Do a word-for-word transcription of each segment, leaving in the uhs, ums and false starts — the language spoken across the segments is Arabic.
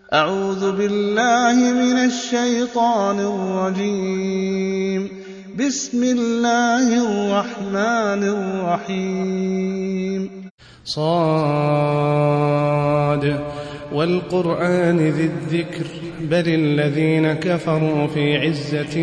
أعوذ بالله من الشيطان الرجيم. بسم الله الرحمن الرحيم. صاد والقرآن ذي الذكر بل الذين كفروا في عزة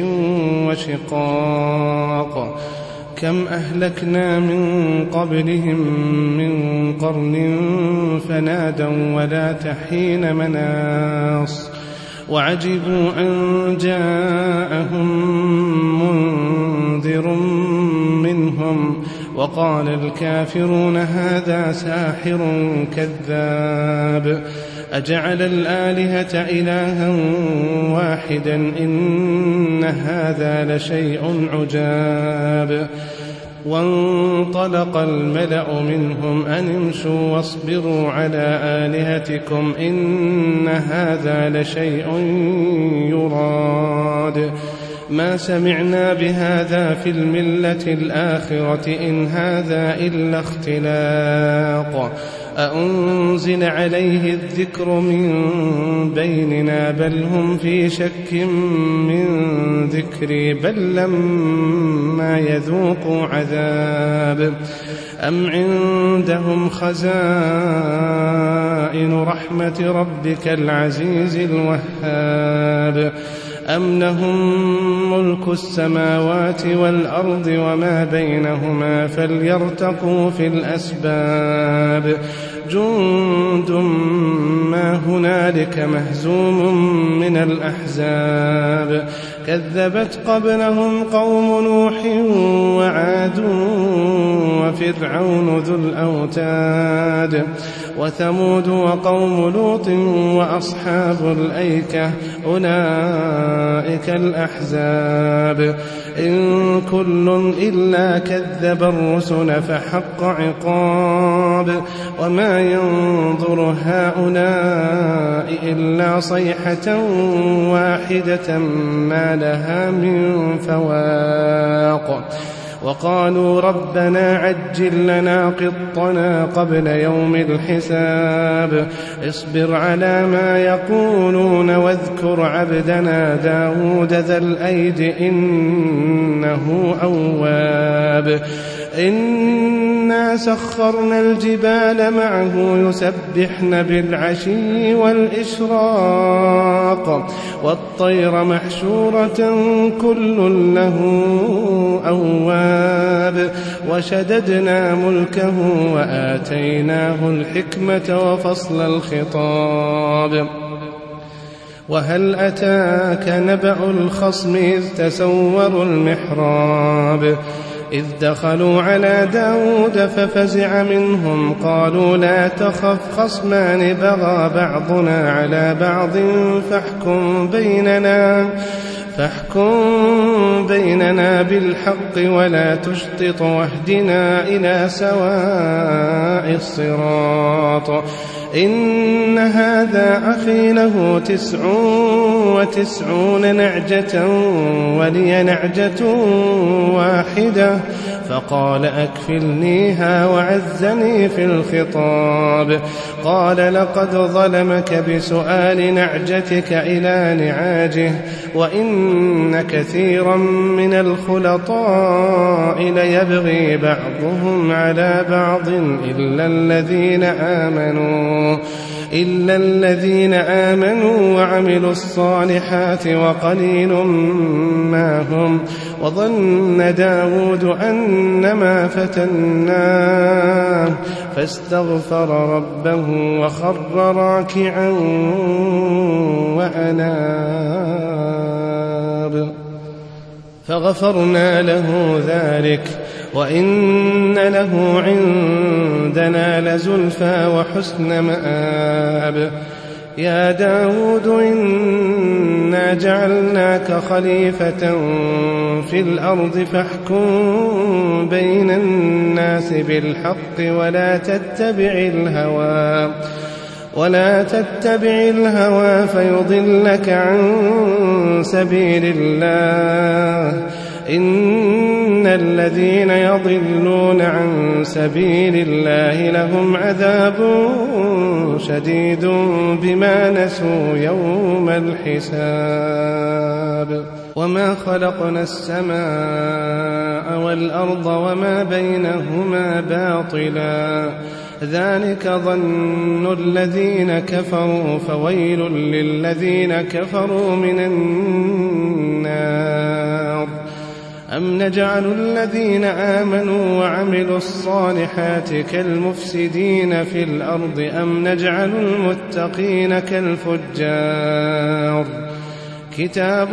وشقاق. كم أهلكنا من قبلهم من قرن فنادوا ولا تحين مناص وعجبوا أن جاءهم منذر منهم وقال الكافرون هذا ساحر كذاب. أجعل الآلهة إلها واحدا إن هذا لشيء عجاب. وانطلق الملأ منهم أن امشوا واصبروا على آلهتكم إن هذا لشيء يراد. ما سمعنا بهذا في الملة الآخرة إن هذا إلا اختلاق. أأنزل عليه الذكر من بيننا بل هم في شك من ذكري بل لما يذوقوا عذاب. أم عندهم خزائن رحمة ربك العزيز الوهاب أم لهم ملك السماوات والأرض وما بينهما فليرتقوا في الأسباب. جند ما هنالك مهزوم من الأحزاب. كذبت قبلهم قوم نوح وعاد وفرعون ذو الأوتاد وثمود وقوم لوط وأصحاب الأيكة أولئك الأحزاب. إن كل إلا كذب الرسل فحق عقاب. وما ينظر هؤلاء إلا صيحة واحدة ما لها من فواق. وقالوا ربنا عجل لنا قطنا قبل يوم الحساب. اصبر على ما يقولون واذكر عبدنا داود ذا الأيد إنه أواب. إنا سخرنا الجبال معه يسبحن بالعشي والإشراق والطير محشورة كل له أواب. وشددنا ملكه وآتيناه الحكمة وفصل الخطاب. وهل أتاك نبأ الخصم إذ تسوروا المحراب إذ دخلوا على داود ففزع منهم قالوا لا تخف خصمان بغى بعضنا على بعض فاحكم بيننا فاحكم بيننا بالحق ولا تشطط واهدنا إلى سواء الصراط. إن هذا أخي له تسع وتسعون نعجة ولي نعجة واحدة فقال أكفلنيها وعزني في الخطاب. قال لقد ظلمك بسؤال نعجتك إلى نعاجه وإن كثيرا من الخلطاء ليبغي بعضهم على بعض إلا الذين آمنوا إلا الذين آمنوا وعملوا الصالحات وقليل ما هم. وظن داود أنما فتناه فاستغفر ربه وخر راكعا وأناب فغفرنا له ذلك وإن له عندنا لزلفى وحسن مآب. يا داود إنا جعلناك خليفة في الأرض فاحكم بين الناس بالحق ولا تتبع الهوى ولا تتبع الهوى فيضلك عن سبيل الله. إن إن الذين يضلون عن سبيل الله لهم عذاب شديد بما نسوا يوم الحساب وما خلقنا السماء والأرض وما بينهما باطلا ذلك ظن الذين كفروا فويل للذين كفروا من النار أم نجعل الذين آمنوا وعملوا الصالحات كالمفسدين في الأرض أم نجعل المتقين كالفجار كتاب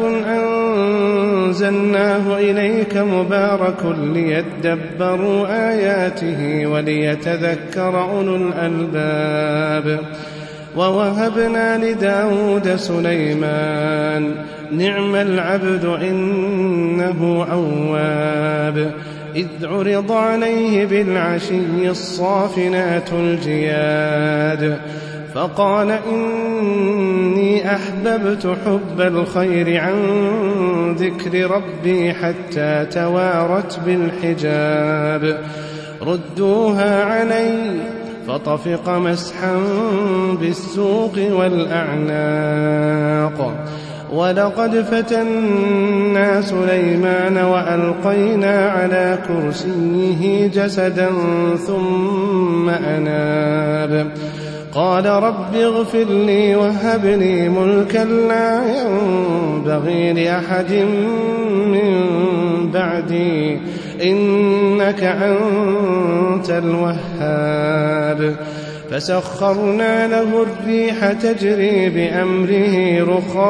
أنزلناه إليك مبارك ليدبروا آياته وليتذكر أولو الألباب ووهبنا لداود سليمان نعم العبد إنه أواب إذ عرض عليه بالعشي الصافنات الجياد فقال إني أحببت حب الخير عن ذكر ربي حتى توارت بالحجاب ردوها علي فطفق مسحا بالسوق والأعناق ولقد فتنا سليمان وألقينا على كرسيه جسدا ثم أناب قال رب اغفر لي وهب لي ملكا لا ينبغي لأحد من بعدي إنك أنت الوهاب فسخرنا له الريح تجري بأمره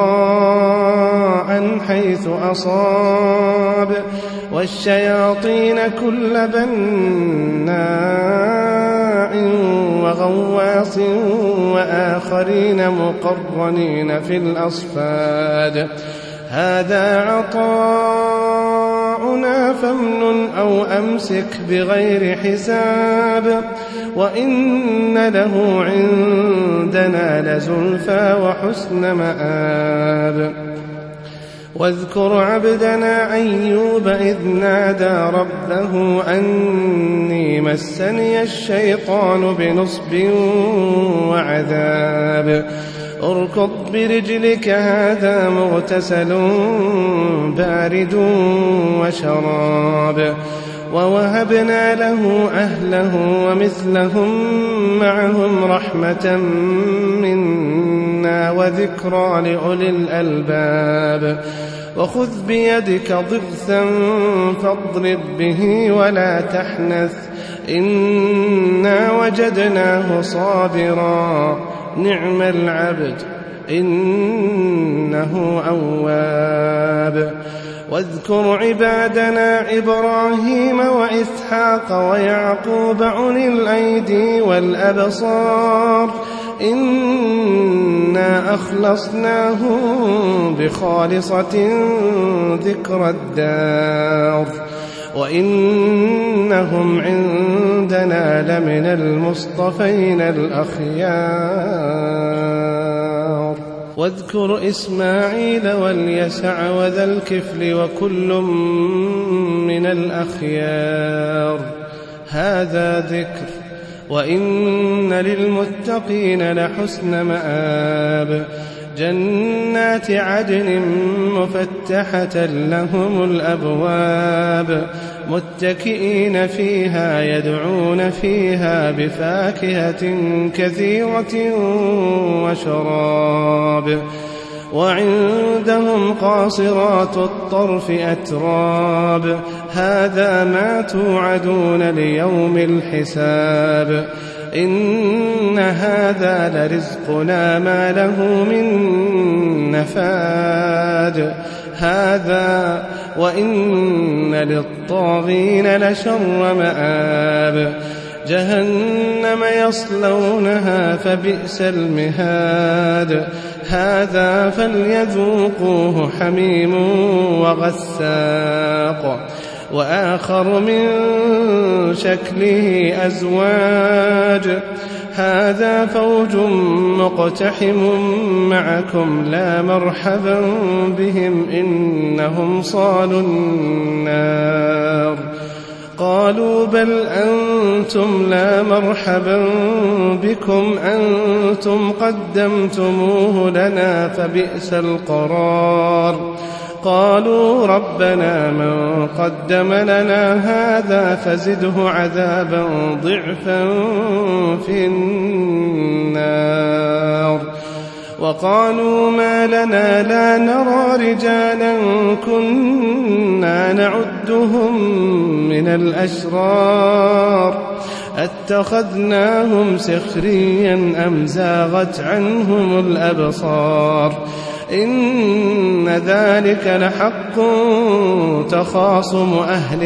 رخاء حيث أصاب والشياطين كل بناء وغواص وآخرين مقرنين في الأصفاد هذا عطاؤنا فامنن أو أمسك بغير حساب وإن له عندنا لزلفى وحسن مآب واذكر عبدنا أيوب إذ نادى ربه أني مسني الشيطان بنصب وعذاب اركض برجلك هذا مغتسل بارد وشراب ووهبنا له أهله ومثلهم معهم رحمة منا وذكرى لأولي الألباب وخذ بيدك ضغثا فاضرب به ولا تحنث إنا وجدناه صابرا نعم العبد إنه أواب واذكر عبادنا إبراهيم وإسحاق ويعقوب أولي الأيدي والأبصار إنا أخلصناهم بخالصة ذكر الدار وإنهم عندنا لمن المصطفين الأخيار واذكر إسماعيل واليسع وذا الكفل وكل من الأخيار هذا ذكر وإن للمتقين لحسن مآب جنات عدن مفتحة لهم الأبواب متكئين فيها يدعون فيها بفاكهة كثيرة وشراب وعندهم قاصرات الطرف أتراب هذا ما توعدون ليوم الحساب إن هذا لرزقنا ما له من نفاد هذا وإن للطاغين لشر مآب جهنم يصلونها فبئس المهاد هذا فليذوقوه حميم وغساق وآخر من شكله أزواج هذا فوج مقتحم معكم لا مرحبا بهم إنهم صالوا النار. قالوا بل أنتم لا مرحبا بكم أنتم قدمتموه لنا فبئس القرار. قالوا ربنا من قدم لنا هذا فزده عذابا ضعفا في النار. وقالوا ما لنا لا نرى رجالا كنا نعدهم من الأشرار أتخذناهم سخريا أم زاغت عنهم الأبصار إن ذلك لحق تخاصم أهل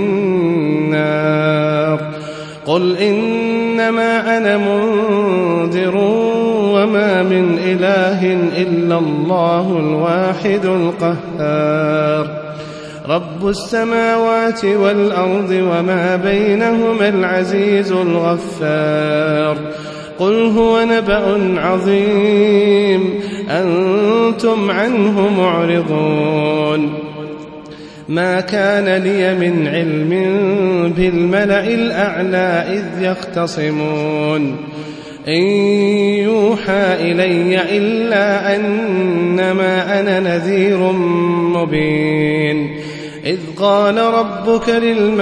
النار. قل إنما أنا منذر وما من إله إلا الله الواحد القهار. رب السماوات والأرض وما بينهما العزيز الغفار. قل هو نبأ عظيم أنتم عنه معرضون. ما كان لي من علم بالملأ الأعلى إذ يختصمون إن يوحى إلي إلا أنما أنا نذير مبين. إذ قال ربك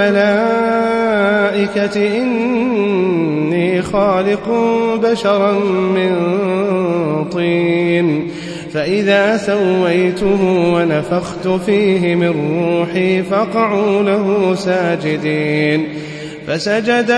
للملائكة إني خالق بشرا من طين فإذا سويته ونفخت فيه من روحي فقعوا له ساجدين. فسجد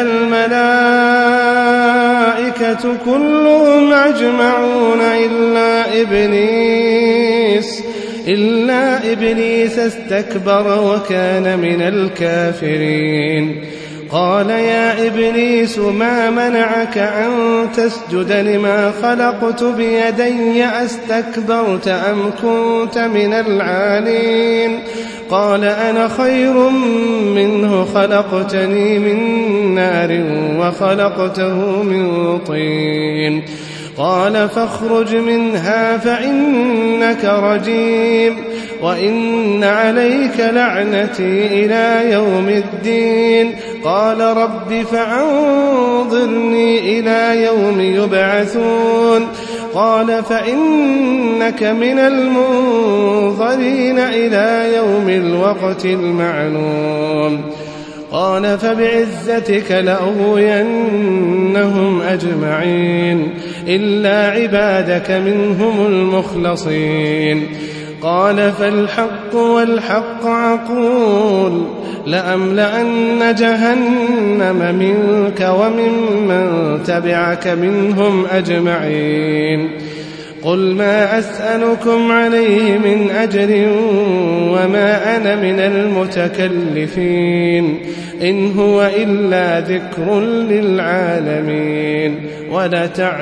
الملائكة كلهم أجمعون إلا إبليس إلا إبليس استكبر وكان من الكافرين. قال يا إبليس ما منعك أن تسجد لما خلقت بيدي أستكبرت أم كنت من العالين؟ قال أنا خير منه خلقتني من نار وخلقته من طين. قال فاخرج منها فإنك رجيم وإن عليك لعنتي إلى يوم الدين. قال رب فأنظرني إلى يوم يبعثون. قال فإنك من المنظرين إلى يوم الوقت المعلوم. قال فبعزتك لأغوينهم أجمعين إلا عبادك منهم المخلصين. قال فالحق والحق أقول لأملأن جهنم منك وممن تبعك منهم أجمعين. قل ما أسألكم عليه من أجر وما أنا من المتكلفين إن هو إلا ذكر للعالمين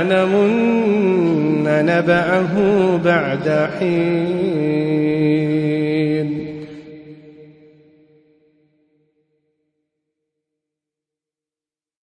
ولتعلمن نبأه بعد حين.